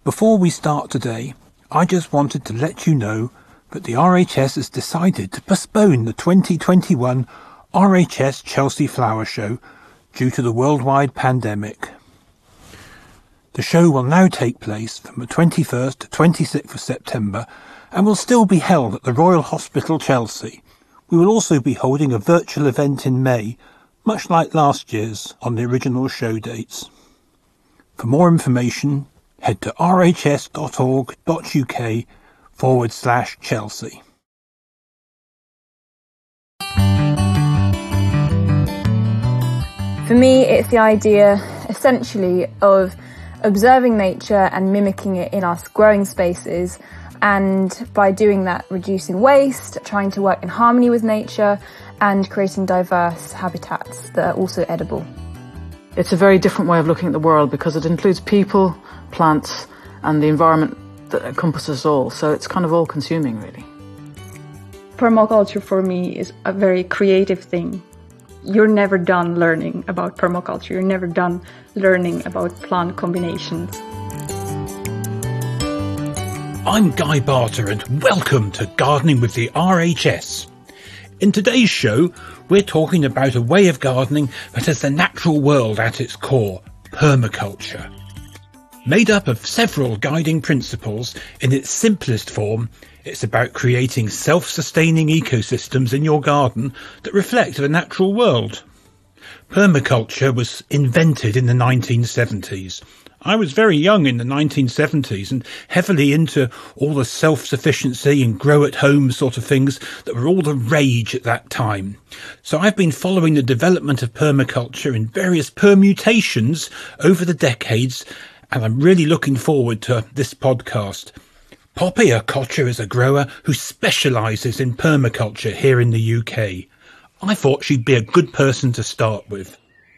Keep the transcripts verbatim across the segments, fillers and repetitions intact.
Before we start today, I just wanted to let you know that the R H S has decided to postpone the twenty twenty-one R H S Chelsea Flower Show due to the worldwide pandemic. The show will now take place from the twenty-first to twenty-sixth of September and will still be held at the Royal Hospital, Chelsea. We will also be holding a virtual event in May, much like last year's on the original show dates. For more information, head to rhs.org.uk forward slash Chelsea. For me, it's the idea, essentially, of observing nature and mimicking it in our growing spaces, and by doing that, reducing waste, trying to work in harmony with nature, and creating diverse habitats that are also edible. It's a very different way of looking at the world because it includes people, plants, and the environment that encompasses us all. So it's kind of all-consuming, really. Permaculture for me is a very creative thing. You're never done learning about permaculture. You're never done learning about plant combinations. I'm Guy Barter and welcome to Gardening with the R H S. In today's show, we're talking about a way of gardening that has the natural world at its core, permaculture. Made up of several guiding principles, in its simplest form, it's about creating self-sustaining ecosystems in your garden that reflect the natural world. Permaculture was invented in the nineteen seventies. I was very young in the nineteen seventies and heavily into all the self-sufficiency and grow-at-home sort of things that were all the rage at that time. So I've been following the development of permaculture in various permutations over the decades, and I'm really looking forward to this podcast. Poppy Okocha is a grower who specialises in permaculture here in the U K. I thought she'd be a good person to start with.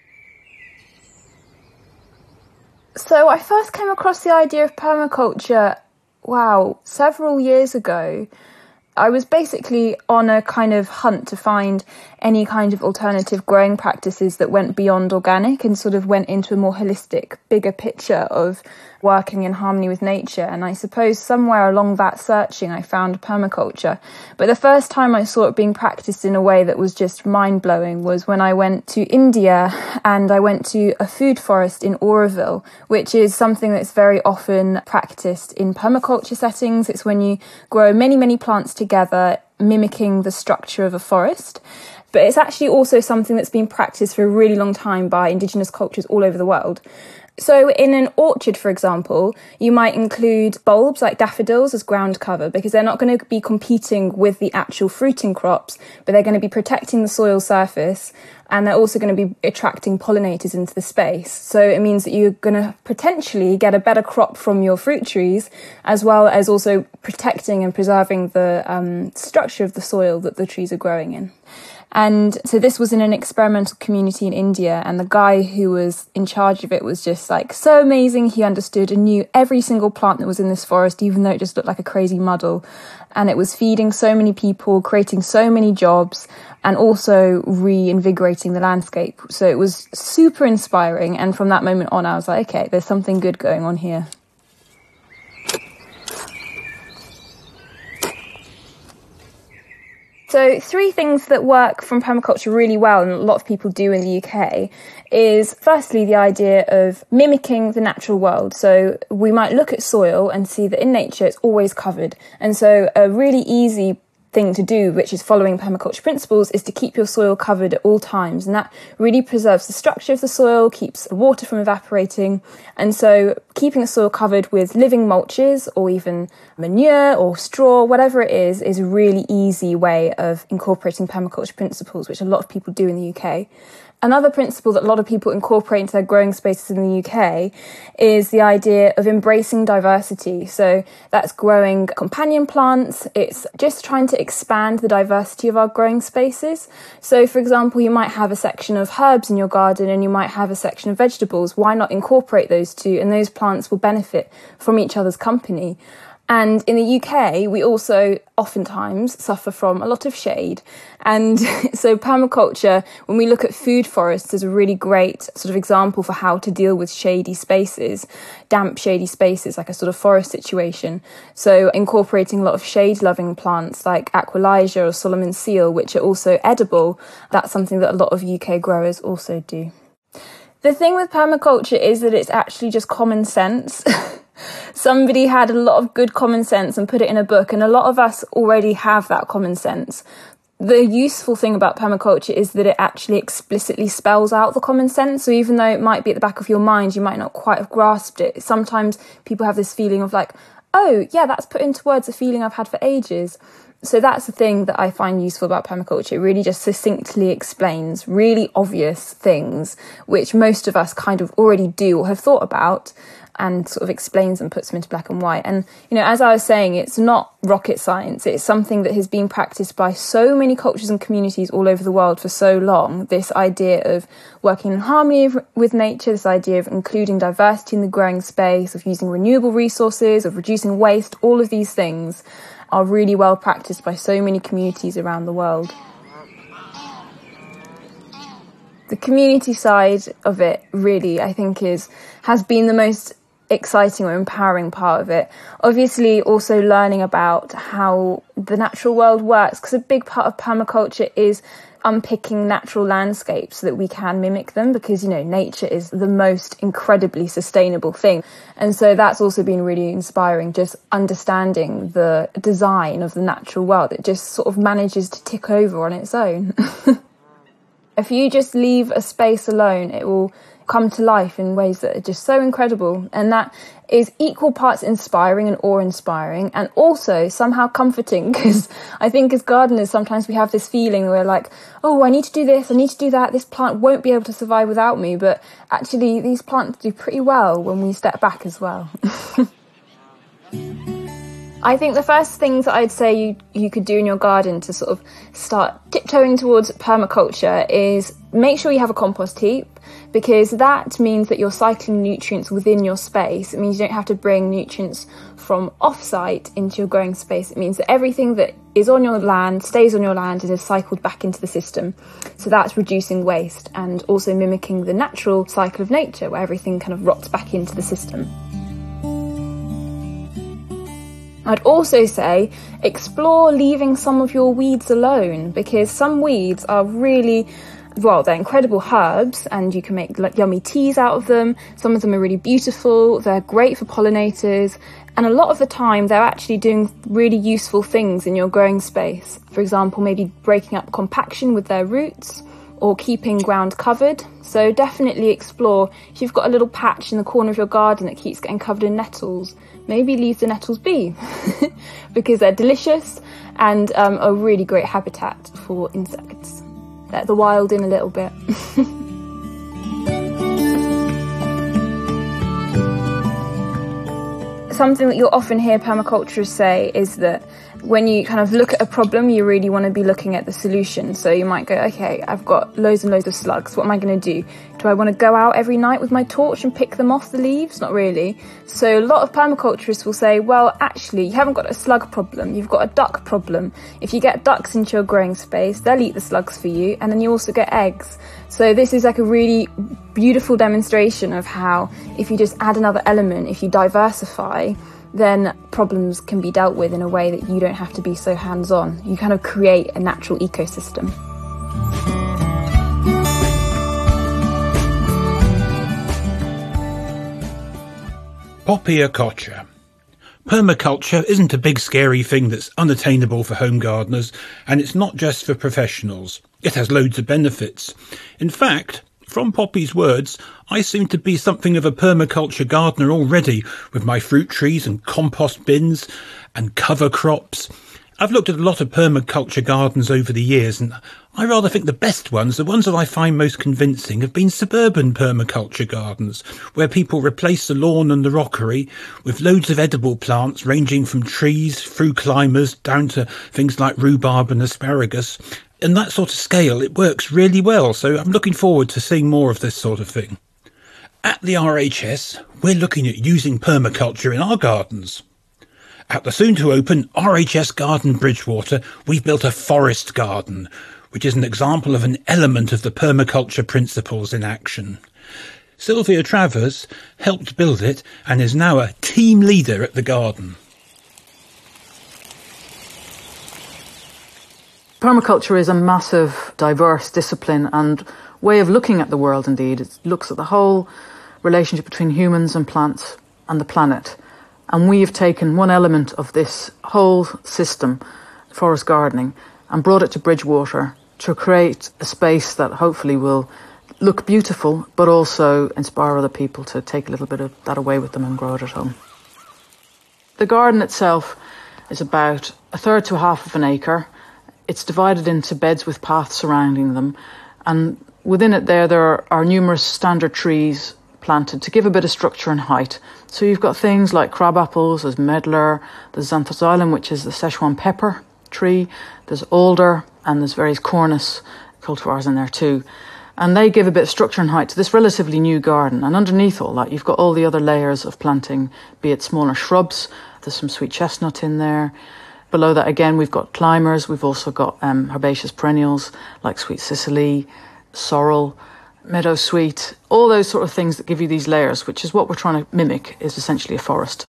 So I first came across the idea of permaculture, wow, several years ago. I was basically on a kind of hunt to find any kind of alternative growing practices that went beyond organic and sort of went into a more holistic, bigger picture of working in harmony with nature. And I suppose somewhere along that searching, I found permaculture. But the first time I saw it being practiced in a way that was just mind-blowing was when I went to India and I went to a food forest in Auroville, which is something that's very often practiced in permaculture settings. It's when you grow many, many plants together, mimicking the structure of a forest. But it's actually also something that's been practiced for a really long time by indigenous cultures all over the world. So in an orchard, for example, you might include bulbs like daffodils as ground cover because they're not going to be competing with the actual fruiting crops, but they're going to be protecting the soil surface, and they're also going to be attracting pollinators into the space. So it means that you're going to potentially get a better crop from your fruit trees, as well as also protecting and preserving the um, structure of the soil that the trees are growing in. And so this was in an experimental community in India, and the guy who was in charge of it was just like so amazing. He understood and knew every single plant that was in this forest, even though it just looked like a crazy muddle. And it was feeding so many people, creating so many jobs, and also reinvigorating the landscape. So it was super inspiring. And from that moment on, I was like, okay, there's something good going on here. So three things that work from permaculture really well, and a lot of people do in the U K, is firstly the idea of mimicking the natural world. So we might look at soil and see that in nature it's always covered. And so a really easy thing to do, which is following permaculture principles, is to keep your soil covered at all times. And that really preserves the structure of the soil, keeps the water from evaporating. And so keeping the soil covered with living mulches or even manure or straw, whatever it is, is a really easy way of incorporating permaculture principles, which a lot of people do in the U K. Another principle that a lot of people incorporate into their growing spaces in the U K is the idea of embracing diversity. So that's growing companion plants. It's just trying to expand the diversity of our growing spaces. So, for example, you might have a section of herbs in your garden and you might have a section of vegetables. Why not incorporate those two? And those plants will benefit from each other's company. And in the U K, we also oftentimes suffer from a lot of shade. And so permaculture, when we look at food forests, is a really great sort of example for how to deal with shady spaces, damp, shady spaces, like a sort of forest situation. So incorporating a lot of shade-loving plants like Aquilegia or Solomon seal, which are also edible, that's something that a lot of U K growers also do. The thing with permaculture is that it's actually just common sense. Somebody had a lot of good common sense and put it in a book, and a lot of us already have that common sense. The useful thing about permaculture is that it actually explicitly spells out the common sense. So even though it might be at the back of your mind, you might not quite have grasped it. Sometimes people have this feeling of like, oh, yeah, that's put into words a feeling I've had for ages. So that's the thing that I find useful about permaculture. It really just succinctly explains really obvious things, which most of us kind of already do or have thought about, and sort of explains and puts them into black and white. And, you know, as I was saying, it's not rocket science. It's something that has been practiced by so many cultures and communities all over the world for so long. This idea of working in harmony with nature, this idea of including diversity in the growing space, of using renewable resources, of reducing waste, all of these things are really well practiced by so many communities around the world. The community side of it really, I think, is has been the most exciting or empowering part of it. Obviously, also learning about how the natural world works, because a big part of permaculture is unpicking natural landscapes so that we can mimic them, because, you know, nature is the most incredibly sustainable thing. And so that's also been really inspiring, just understanding the design of the natural world. It just sort of manages to tick over on its own. If you just leave a space alone, it will come to life in ways that are just so incredible. And that is equal parts inspiring and awe-inspiring, and also somehow comforting, because I think as gardeners, sometimes we have this feeling where we're like, oh, I need to do this, I need to do that, this plant won't be able to survive without me. But actually, these plants do pretty well when we step back as well. I think the first things that I'd say you, you could do in your garden to sort of start tiptoeing towards permaculture is make sure you have a compost heap, because that means that you're cycling nutrients within your space. It means you don't have to bring nutrients from off-site into your growing space. It means that everything that is on your land stays on your land and is cycled back into the system. So that's reducing waste and also mimicking the natural cycle of nature, where everything kind of rots back into the system. I'd also say explore leaving some of your weeds alone, because some weeds are really, well, they're incredible herbs and you can make like yummy teas out of them. Some of them are really beautiful, they're great for pollinators, and a lot of the time they're actually doing really useful things in your growing space. For example, maybe breaking up compaction with their roots or keeping ground covered. So definitely explore. If you've got a little patch in the corner of your garden that keeps getting covered in nettles, maybe leave the nettles be, because they're delicious and um, a really great habitat for insects. Let the wild in a little bit. Something that you'll often hear permaculturists say is that when you kind of look at a problem, you really want to be looking at the solution. So you might go, okay, I've got loads and loads of slugs. What am I going to do? Do I want to go out every night with my torch and pick them off the leaves? Not really. So a lot of permaculturists will say, well, actually, you haven't got a slug problem. You've got a duck problem. If you get ducks into your growing space, they'll eat the slugs for you. And then you also get eggs. So this is like a really beautiful demonstration of how if you just add another element, if you diversify, then problems can be dealt with in a way that you don't have to be so hands-on. You kind of create a natural ecosystem. Poppy Okocha. Permaculture isn't a big scary thing that's unattainable for home gardeners, and it's not just for professionals. It has loads of benefits. In fact, from Poppy's words, I seem to be something of a permaculture gardener already, with my fruit trees and compost bins and cover crops. I've looked at a lot of permaculture gardens over the years, and I rather think the best ones, the ones that I find most convincing, have been suburban permaculture gardens, where people replace the lawn and the rockery with loads of edible plants ranging from trees, through climbers, down to things like rhubarb and asparagus. In that sort of scale, it works really well, so I'm looking forward to seeing more of this sort of thing. At the R H S, we're looking at using permaculture in our gardens. At the soon-to-open R H S Garden Bridgwater, we've built a forest garden, which is an example of an element of the permaculture principles in action. Sylvia Travers helped build it and is now a team leader at the garden. Permaculture is a massive, diverse discipline and way of looking at the world, indeed. It looks at the whole relationship between humans and plants and the planet. And we have taken one element of this whole system, forest gardening, and brought it to Bridgwater to create a space that hopefully will look beautiful, but also inspire other people to take a little bit of that away with them and grow it at home. The garden itself is about a third to a half of an acre. It's divided into beds with paths surrounding them, and within it there, there are, are numerous standard trees planted to give a bit of structure and height. So you've got things like crab apples, there's medlar, there's xanthosxylum, which is the Szechuan pepper tree, there's alder, and there's various cornus cultivars in there too. And they give a bit of structure and height to this relatively new garden. And underneath all that, you've got all the other layers of planting, be it smaller shrubs, there's some sweet chestnut in there. Below that, again, we've got climbers, we've also got um, herbaceous perennials like sweet cicely, sorrel, meadow sweet, all those sort of things that give you these layers, which is what we're trying to mimic, is essentially a forest.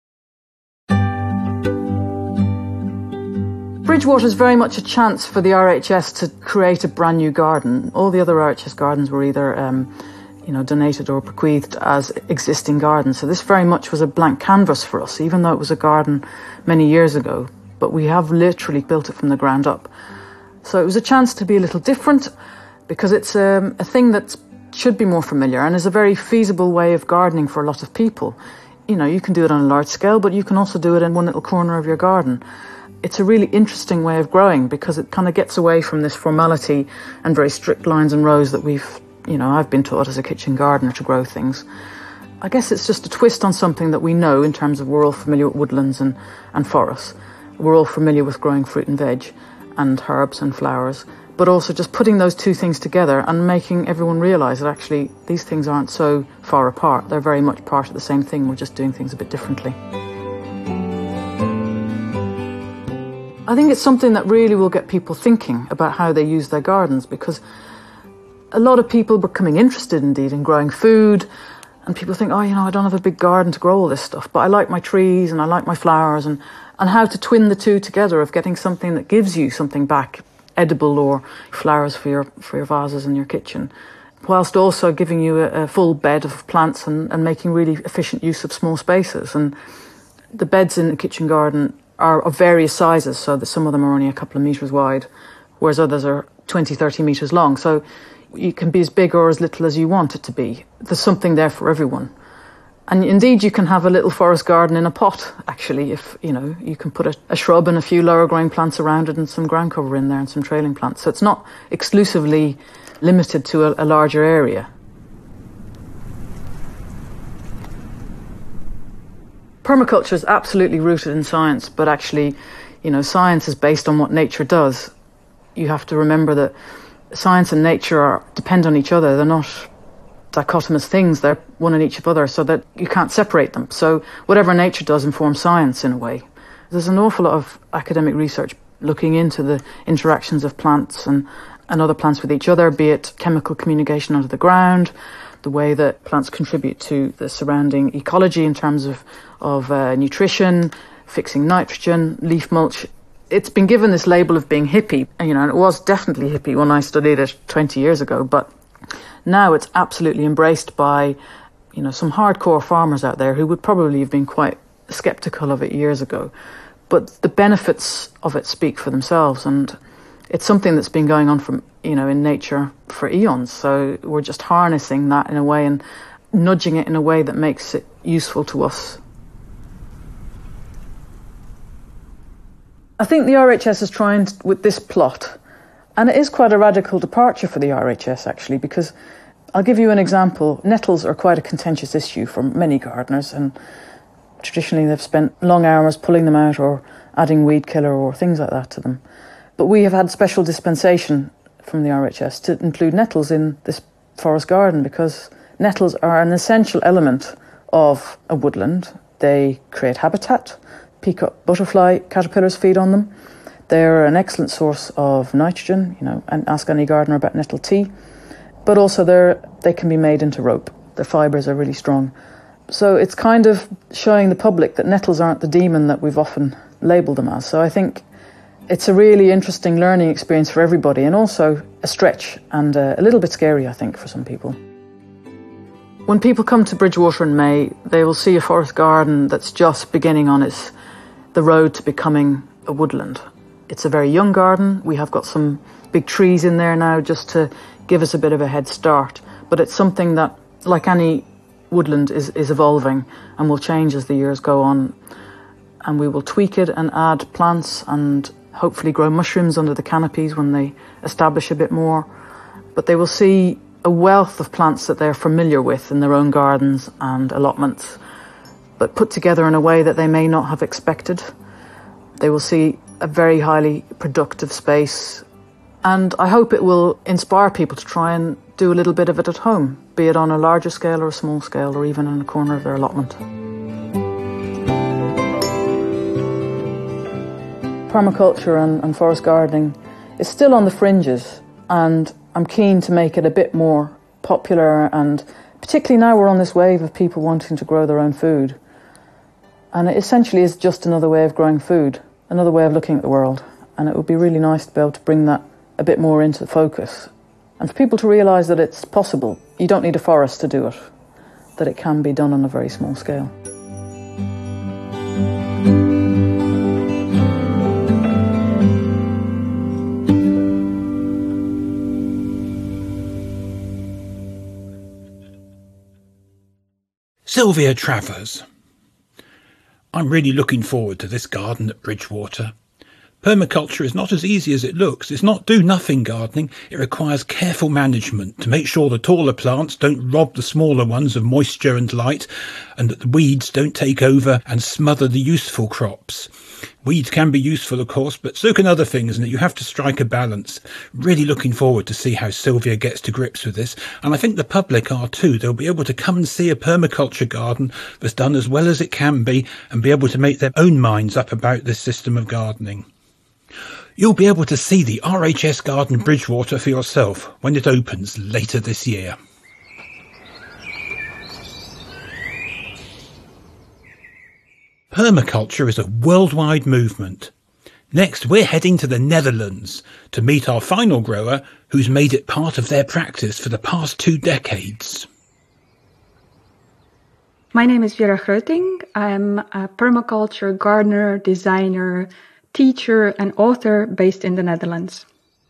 Bridgwater is very much a chance for the R H S to create a brand new garden. All the other R H S gardens were either um, you know, donated or bequeathed as existing gardens. So this very much was a blank canvas for us, even though it was a garden many years ago. But we have literally built it from the ground up. So it was a chance to be a little different, because it's um, a thing that should be more familiar and is a very feasible way of gardening for a lot of people. You know, you can do it on a large scale, but you can also do it in one little corner of your garden. It's a really interesting way of growing because it kind of gets away from this formality and very strict lines and rows that we've, you know, I've been taught as a kitchen gardener to grow things. I guess it's just a twist on something that we know in terms of we're all familiar with woodlands and, and forests. We're all familiar with growing fruit and veg and herbs and flowers, but also just putting those two things together and making everyone realise that actually these things aren't so far apart. They're very much part of the same thing. We're just doing things a bit differently. I think it's something that really will get people thinking about how they use their gardens, because a lot of people are becoming interested indeed in growing food, and people think, oh, you know, I don't have a big garden to grow all this stuff, but I like my trees and I like my flowers, and, and how to twin the two together of getting something that gives you something back, edible or flowers for your for your vases in your kitchen, whilst also giving you a, a full bed of plants and, and making really efficient use of small spaces. And the beds in the kitchen garden are of various sizes, so that some of them are only a couple of metres wide, whereas others are twenty, thirty metres long. So you can be as big or as little as you want it to be. There's something there for everyone. And indeed, you can have a little forest garden in a pot, actually, if, you know, you can put a, a shrub and a few lower growing plants around it and some ground cover in there and some trailing plants. So it's not exclusively limited to a, a larger area. Permaculture is absolutely rooted in science, but actually, you know, science is based on what nature does. You have to remember that science and nature are, depend on each other. They're not dichotomous things, they're one in each of other, so that you can't separate them. So whatever nature does informs science in a way. There's an awful lot of academic research looking into the interactions of plants and, and other plants with each other, be it chemical communication under the ground, the way that plants contribute to the surrounding ecology in terms of, of uh, nutrition, fixing nitrogen, leaf mulch. It's been given this label of being hippie, you know, and it was definitely hippie when I studied it twenty years ago, but now it's absolutely embraced by, you know, some hardcore farmers out there who would probably have been quite sceptical of it years ago. But the benefits of it speak for themselves, and it's something that's been going on from, you know, in nature for eons. So we're just harnessing that in a way and nudging it in a way that makes it useful to us. I think the R H S is trying to, with this plot, and it is quite a radical departure for the R H S actually, because I'll give you an example. Nettles are quite a contentious issue for many gardeners, and traditionally they've spent long hours pulling them out or adding weed killer or things like that to them. But we have had special dispensation from the R H S to include nettles in this forest garden, because nettles are an essential element of a woodland. They create habitat, peacock butterfly caterpillars feed on them. They're an excellent source of nitrogen, you know, and ask any gardener about nettle tea. But also they're, they can be made into rope. The fibres are really strong. So it's kind of showing the public that nettles aren't the demon that we've often labelled them as. So I think it's a really interesting learning experience for everybody, and also a stretch and a, a little bit scary, I think, for some people. When people come to Bridgwater in May, they will see a forest garden that's just beginning on its the road to becoming a woodland. It's a very young garden. We have got some big trees in there now just to give us a bit of a head start. But it's something that, like any woodland, is, is evolving and will change as the years go on. And we will tweak it and add plants and hopefully grow mushrooms under the canopies when they establish a bit more. But they will see a wealth of plants that they're familiar with in their own gardens and allotments, but put together in a way that they may not have expected. They will see a very highly productive space, and I hope it will inspire people to try and do a little bit of it at home, be it on a larger scale or a small scale, or even in a corner of their allotment. Permaculture and, and forest gardening is still on the fringes, and I'm keen to make it a bit more popular, and particularly now we're on this wave of people wanting to grow their own food. And it essentially is just another way of growing food, another way of looking at the world. And it would be really nice to be able to bring that a bit more into focus. And for people to realise that it's possible. You don't need a forest to do it, that it can be done on a very small scale. Sylvia Travers. I'm really looking forward to this garden at Bridgwater. Permaculture is not as easy as it looks. It's not do-nothing gardening. It requires careful management to make sure the taller plants don't rob the smaller ones of moisture and light, and that the weeds don't take over and smother the useful crops. Weeds can be useful, of course, but so can other things, and that you have to strike a balance. Really looking forward to see how Sylvia gets to grips with this, and I think the public are too. They'll be able to come and see a permaculture garden that's done as well as it can be, and be able to make their own minds up about this system of gardening. You'll be able to see the R H S Garden Bridgwater for yourself when it opens later this year. Permaculture is a worldwide movement. Next, we're heading to the Netherlands to meet our final grower who's made it part of their practice for the past two decades. My name is Vera Greuting. I'm a permaculture gardener, designer, teacher and author based in the Netherlands.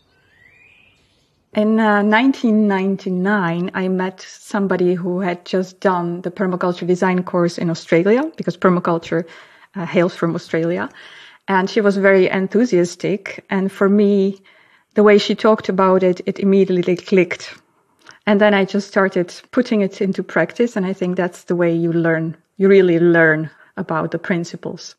In uh, nineteen ninety-nine, I met somebody who had just done the permaculture design course in Australia, because permaculture uh, hails from Australia. And she was very enthusiastic. And for me, the way she talked about it, it immediately clicked. And then I just started putting it into practice. And I think that's the way you learn. You really learn about the principles.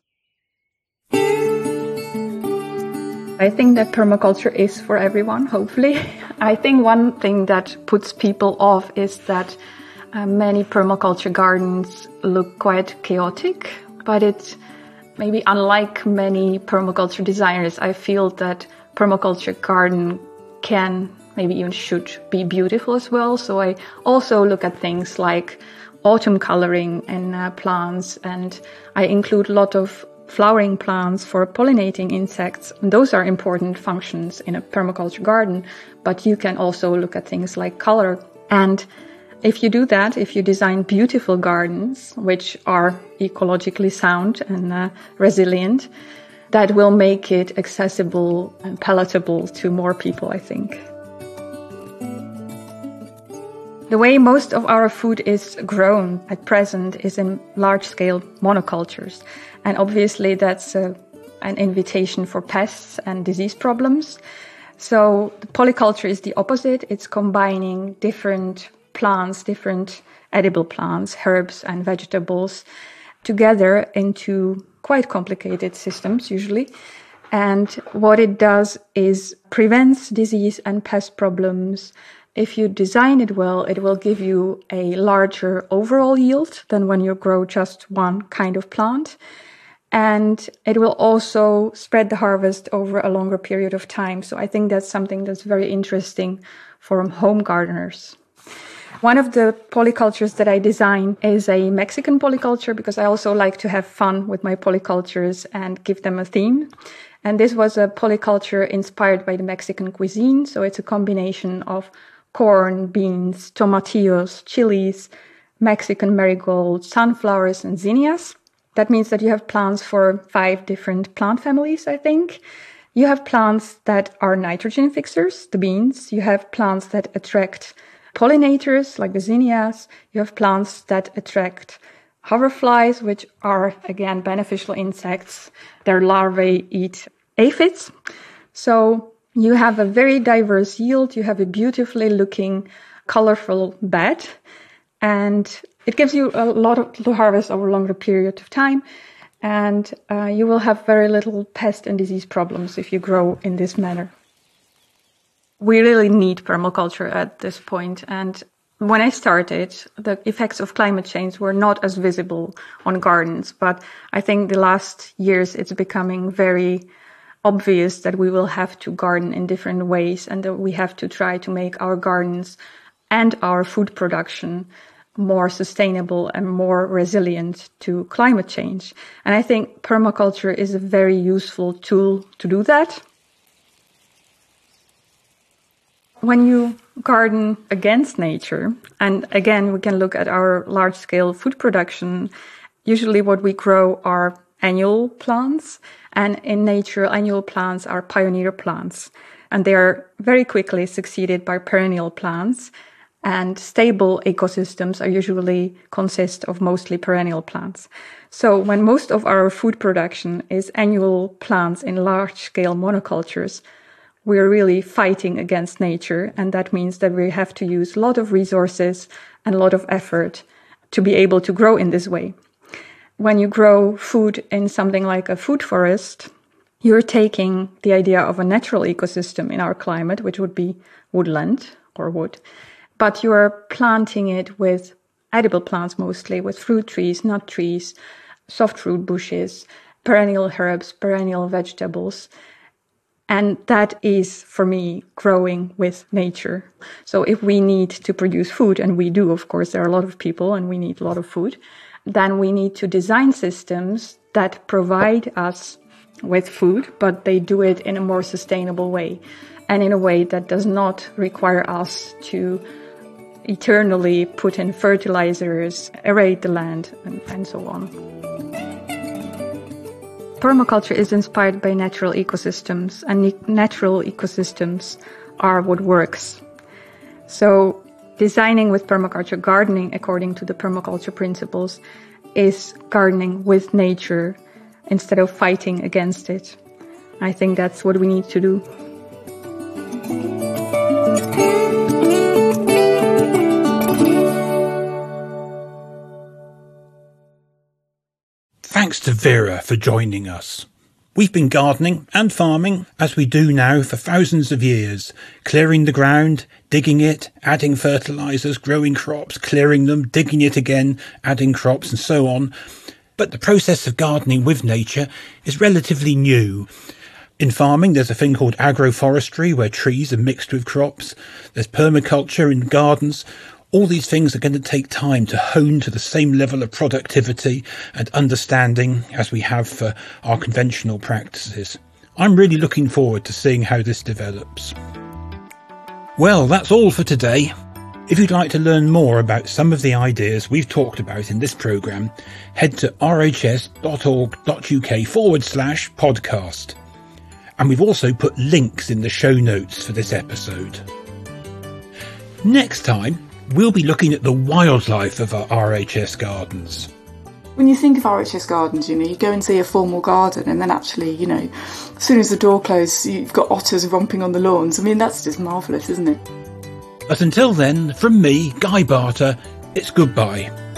I think that permaculture is for everyone, hopefully. I think one thing that puts people off is that uh, many permaculture gardens look quite chaotic, but it's maybe unlike many permaculture designers, I feel that permaculture garden can, maybe even should, be beautiful as well. So I also look at things like autumn coloring in uh, plants, and I include a lot of flowering plants for pollinating insects. And those are important functions in a permaculture garden, but you can also look at things like color. And if you do that, if you design beautiful gardens, which are ecologically sound and uh, resilient, that will make it accessible and palatable to more people, I think. The way most of our food is grown at present is in large-scale monocultures. And obviously that's a, an invitation for pests and disease problems. So the polyculture is the opposite. It's combining different plants, different edible plants, herbs and vegetables together into quite complicated systems usually. And what it does is prevents disease and pest problems. If you design it well, it will give you a larger overall yield than when you grow just one kind of plant. And it will also spread the harvest over a longer period of time. So I think that's something that's very interesting for home gardeners. One of the polycultures that I design is a Mexican polyculture, because I also like to have fun with my polycultures and give them a theme. And this was a polyculture inspired by the Mexican cuisine. So it's a combination of corn, beans, tomatillos, chilies, Mexican marigold, sunflowers, and zinnias. That means that you have plants for five different plant families, I think. You have plants that are nitrogen fixers, the beans. You have plants that attract pollinators, like the zinnias. You have plants that attract hoverflies, which are, again, beneficial insects. Their larvae eat aphids. So you have a very diverse yield. You have a beautifully looking, colorful bed. And it gives you a lot of, to harvest over a longer period of time. And uh, you will have very little pest and disease problems if you grow in this manner. We really need permaculture at this point. And when I started, the effects of climate change were not as visible on gardens. But I think the last years it's becoming very obvious that we will have to garden in different ways and that we have to try to make our gardens and our food production more sustainable and more resilient to climate change. And I think permaculture is a very useful tool to do that. When you garden against nature, and again, we can look at our large-scale food production, usually what we grow are annual plants, and in nature, annual plants are pioneer plants, and they are very quickly succeeded by perennial plants. And stable ecosystems are usually consist of mostly perennial plants. So when most of our food production is annual plants in large-scale monocultures, we're really fighting against nature. And that means that we have to use a lot of resources and a lot of effort to be able to grow in this way. When you grow food in something like a food forest, you're taking the idea of a natural ecosystem in our climate, which would be woodland or wood, but you are planting it with edible plants mostly, with fruit trees, nut trees, soft fruit bushes, perennial herbs, perennial vegetables. And that is, for me, growing with nature. So if we need to produce food, and we do, of course, there are a lot of people and we need a lot of food, then we need to design systems that provide us with food, but they do it in a more sustainable way and in a way that does not require us to eternally put in fertilizers, aerate the land, and, and so on. Permaculture is inspired by natural ecosystems, and natural ecosystems are what works. So designing with permaculture, gardening according to the permaculture principles, is gardening with nature instead of fighting against it. I think that's what we need to do. Thanks to Vera for joining us. We've been gardening and farming, as we do now, for thousands of years, clearing the ground, digging it, adding fertilizers, growing crops, clearing them, digging it again, adding crops, and so on. But the process of gardening with nature is relatively new. In farming, there's a thing called agroforestry, where trees are mixed with crops. There's permaculture in gardens. All these things are going to take time to hone to the same level of productivity and understanding as we have for our conventional practices. I'm really looking forward to seeing how this develops. Well, that's all for today. If you'd like to learn more about some of the ideas we've talked about in this programme, head to rhs.org.uk forward slash podcast. And we've also put links in the show notes for this episode. Next time, we'll be looking at the wildlife of our R H S gardens. When you think of R H S gardens, you know, you go and see a formal garden and then actually, you know, as soon as the door closes, you've got otters romping on the lawns. I mean, that's just marvellous, isn't it? But until then, from me, Guy Barter, it's goodbye.